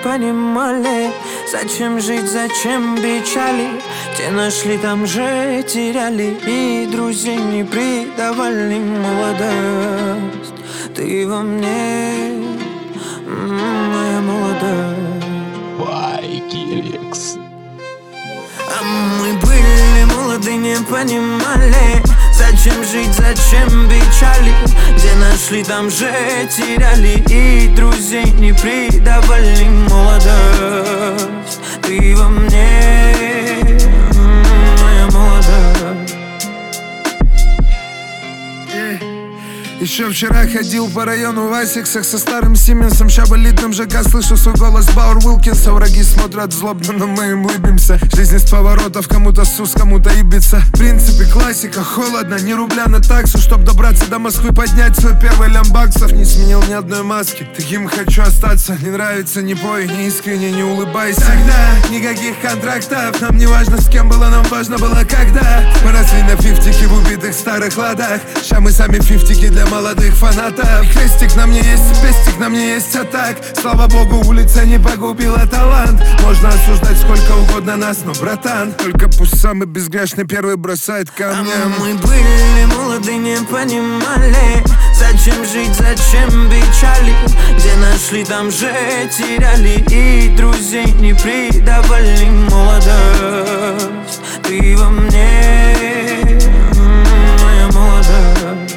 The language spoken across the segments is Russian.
понимали, зачем жить, зачем печали. Те нашли, там же теряли, и друзей не предавали. Молодость, ты во мне, моя молодость. Байкерекс. А мы были молоды, не понимали, зачем жить, зачем печали. Где нашли, там же теряли, и друзей не предавали. Молодость, ты во мне, моя молодость. Еще вчера ходил по району в Асиксах со старым Сименсом. Ща в элитном ЖК слышу свой голос Бауэр Уилкинса. Враги смотрят злобно, но мы им улыбимся. Жизнь из поворотов, кому-то Сус, кому-то Ибица. В принципе классика, холодно, ни рубля на таксу. Чтоб добраться до Москвы, поднять свой первый лямбаксов. Не сменил ни одной маски, таким хочу остаться. Не нравится, не пой, не искренне, не улыбайся. Тогда никаких контрактов, нам не важно с кем было, нам важно было когда. Мы росли на фифтике в убитых старых ладах. Ща мы сами фифтики для молодых фанатов. Крестик на мне есть, пестик на мне есть, а так, слава богу, улица не погубила талант. Можно осуждать сколько угодно нас, но, братан, только пусть самый безгрешный первый бросает камни. Мы были молоды, не понимали, зачем жить, зачем печали. Где нашли, там же теряли, и друзей не предавали. Молодость, ты во мне, моя молодость.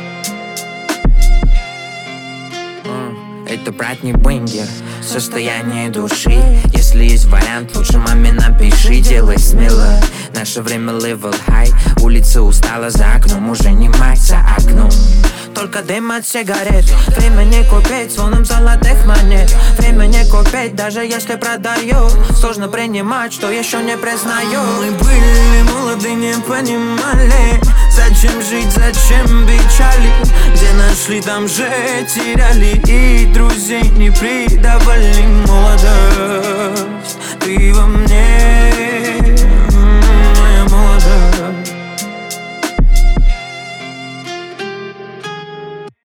Это, брат, не бендер, состояние души. Если есть вариант, лучше маме напиши, делай смело. Наше время level high, улица устала, за окном уже не мать, за окном только дым от сигарет. Время не купить звоном золотых монет. Время не купить, даже если продаю. Сложно принимать, что еще не признаю. Мы были молоды, не понимали, зачем жить, зачем печали. Где нашли, там же теряли, и друзей не предавали. Молодость, ты во мне.